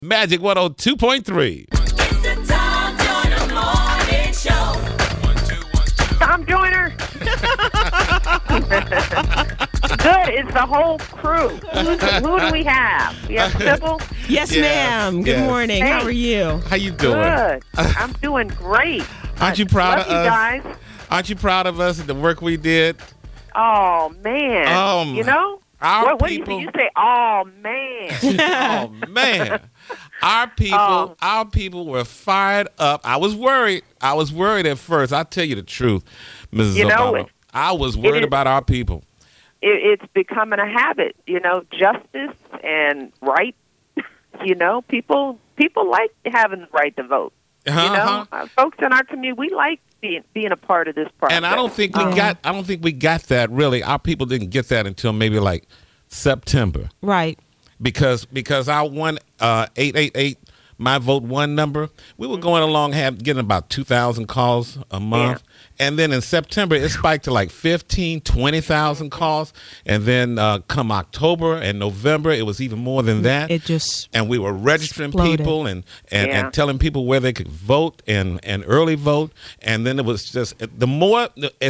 Magic 102.3. It's the Tom Joyner Morning Show. Tom Joyner. Good. It's the whole crew. Who do we have? We have Sybil. Yes, Yes, ma'am. Good yes. morning. Hey. How are you? How you doing? Good. I'm doing great. Aren't you proud Love of you us? guys. Aren't you proud of us and the work we did? Oh man. Oh, you know our what do you people- say? You say, oh man. Oh man, our people were fired up. I was worried. At first. I'll tell you the truth, Mrs. You know, Obama. I was worried is- about our people. It's becoming a habit. Justice and right. People like having the right to vote. Folks in our community, we like being a part of this process. And I don't think we got that really. Our people didn't get that until maybe like September. Right. Because our 888 My Vote One number, we were going along getting about 2,000 calls a month. And then in September, it spiked to like 15, 20,000 calls. And then come October and November, it was even more than that. It just And we were registering exploded. people and telling people where they could vote and early vote. And then it was just the more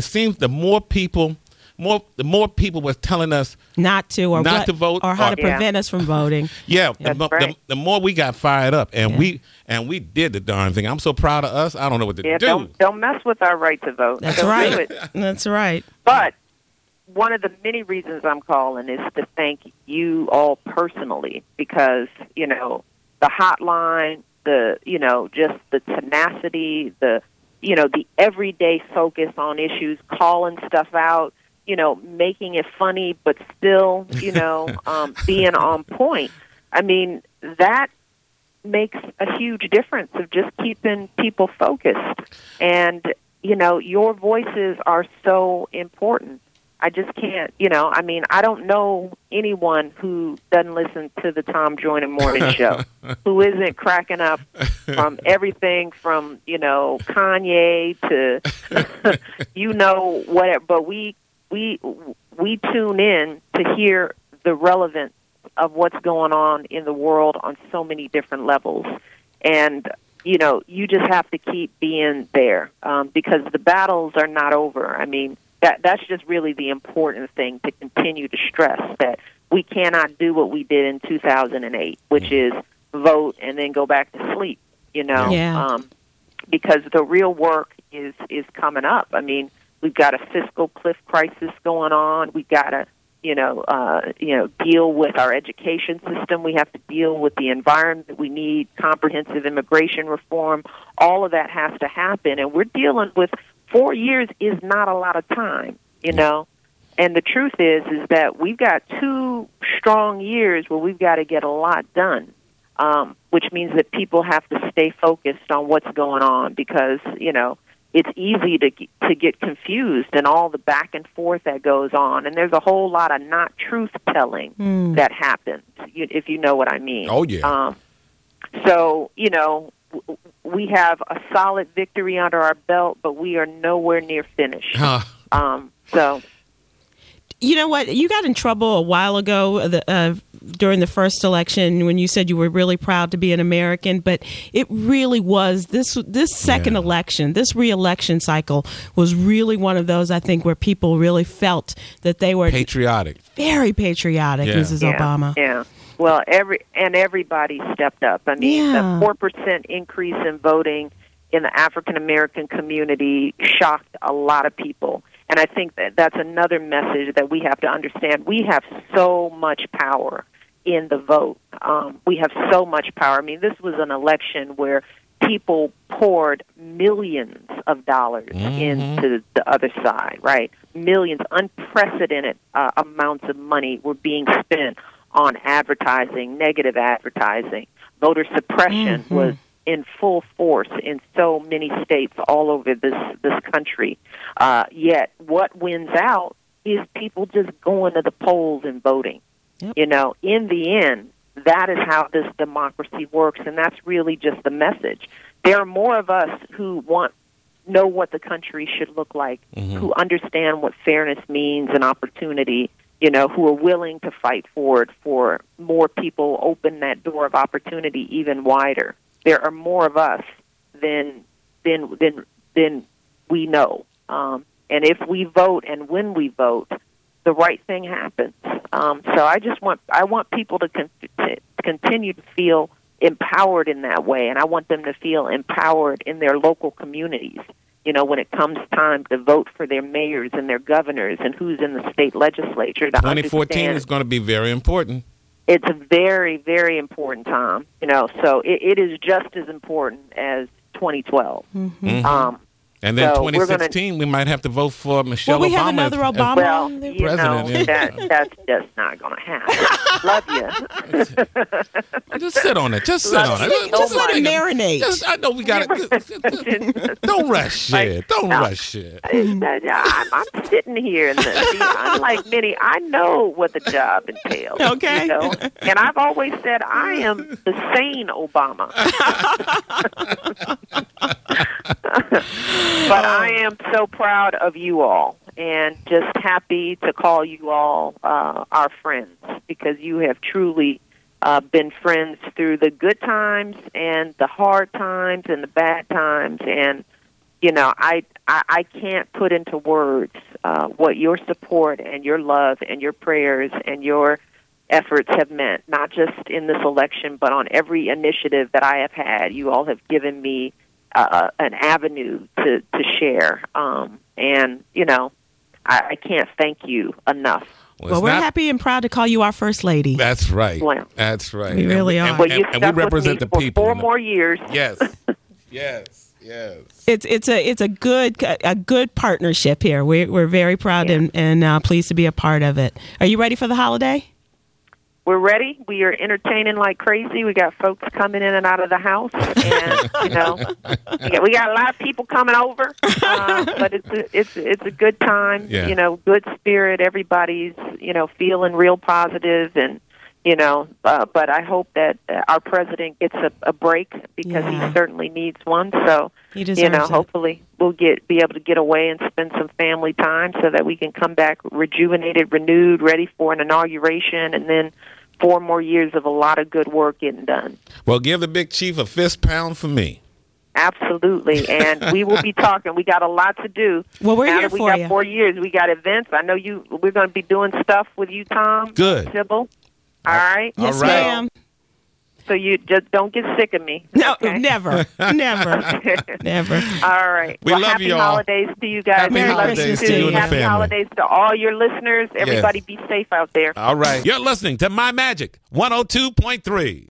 people were telling us not to or not what, to vote or how or- to prevent us from voting. Yeah, That's right. the more we got fired up, and we did the darn thing. I'm so proud of us. I don't know what to Yeah, do. don't mess with our right to vote. That's Don't do right. it. That's right. But one of the many reasons I'm calling is to thank you all personally because, the hotline, just the tenacity, the everyday focus on issues, calling stuff out, making it funny, but still, being on point. I mean, that makes a huge difference of just keeping people focused. And, your voices are so important. I just can't, I don't know anyone who doesn't listen to the Tom Joyner Morning Show, who isn't cracking up from everything from, Kanye to, whatever. But we tune in to hear the relevance of what's going on in the world on so many different levels. And, you just have to keep being there because the battles are not over. I mean, that's just really the important thing to continue to stress, that we cannot do what we did in 2008, which is vote and then go back to sleep, Yeah. Because the real work is coming up. I mean, we've got a fiscal cliff crisis going on. We've got to, deal with our education system. We have to deal with the environment. We need comprehensive immigration reform. All of that has to happen, and we're dealing with 4 years is not a lot of time, And the truth is that we've got 2 strong years where we've got to get a lot done, which means that people have to stay focused on what's going on because, it's easy to get confused and all the back and forth that goes on. And there's a whole lot of not truth-telling that happens, if you know what I mean. Oh, yeah. So, we have a solid victory under our belt, but we are nowhere near finished. So, You know what? You got in trouble a while ago during the first election when you said you were really proud to be an American, but it really was this second election, this re-election cycle was really one of those, I think, where people really felt that they were Patriotic. very patriotic, Yeah. Mrs. Obama. Yeah. Well, everybody stepped up. I mean, Yeah. the 4% increase in voting in the African American community shocked a lot of people. And I think that's another message that we have to understand. We have so much power in the vote. We have so much power. I mean, this was an election where people poured millions of dollars into the other side, right? Millions, unprecedented amounts of money were being spent on advertising, negative advertising. Voter suppression was in full force in so many states all over this country. Yet what wins out is people just going to the polls and voting. Yep. In the end, that is how this democracy works, and that's really just the message. There are more of us who know what the country should look like, who understand what fairness means and opportunity, who are willing to fight for it, for more people, open that door of opportunity even wider. There are more of us than we know. And if we vote and when we vote, the right thing happens. So I want people to continue to feel empowered in that way, and I want them to feel empowered in their local communities. When it comes time to vote for their mayors and their governors and who's in the state legislature. 2014 is going to be very important. It's a very, very important time. So it is just as important as 2012. Mm-hmm. And then so 2016, we might have to vote for Michelle Obama. Will we have another Obama? Well, president. that's just not going to happen. Love you. Just sit on it. Just sit on it. Just let it marinate. I know we got it. Don't rush shit. Don't rush shit. I'm sitting here, and unlike many, I know what the job entails. Okay. And I've always said I am the sane Obama. But I am so proud of you all and just happy to call you all our friends, because you have truly been friends through the good times and the hard times and the bad times. And, I can't put into words what your support and your love and your prayers and your efforts have meant, not just in this election, but on every initiative that I have had. You all have given me an avenue to share. And, I can't thank you enough. Well, we're happy and proud to call you our First Lady. That's right. Well, That's right. We really are. Well, you and we represent the people. For 4 more years. Yes. Yes. It's a good partnership here. We're very proud and pleased to be a part of it. Are you ready for the holiday? We're ready. We are entertaining like crazy. We got folks coming in and out of the house, and we got a lot of people coming over. But it's a good time. Yeah. Good spirit. Everybody's feeling real positive, and But I hope that our president gets a break, because he certainly needs one. So he deserves it. Hopefully we'll be able to get away and spend some family time, so that we can come back rejuvenated, renewed, ready for an inauguration, and then 4 more years of a lot of good work getting done. Well, give the big chief a fist pound for me. Absolutely, and we will be talking. We got a lot to do. Well, we're here for you. We got 4 years. We got events. I know you. We're going to be doing stuff with you, Tom. Good. Sybil. All right. Yes, all right. ma'am. So you just don't get sick of me. No, okay? never. Never. All right. We love happy you all. holidays to you guys. Happy Merry holidays Christmas to you and the Happy family. holidays to all your listeners. Everybody be safe out there. All right. You're listening to My Magic 102.3.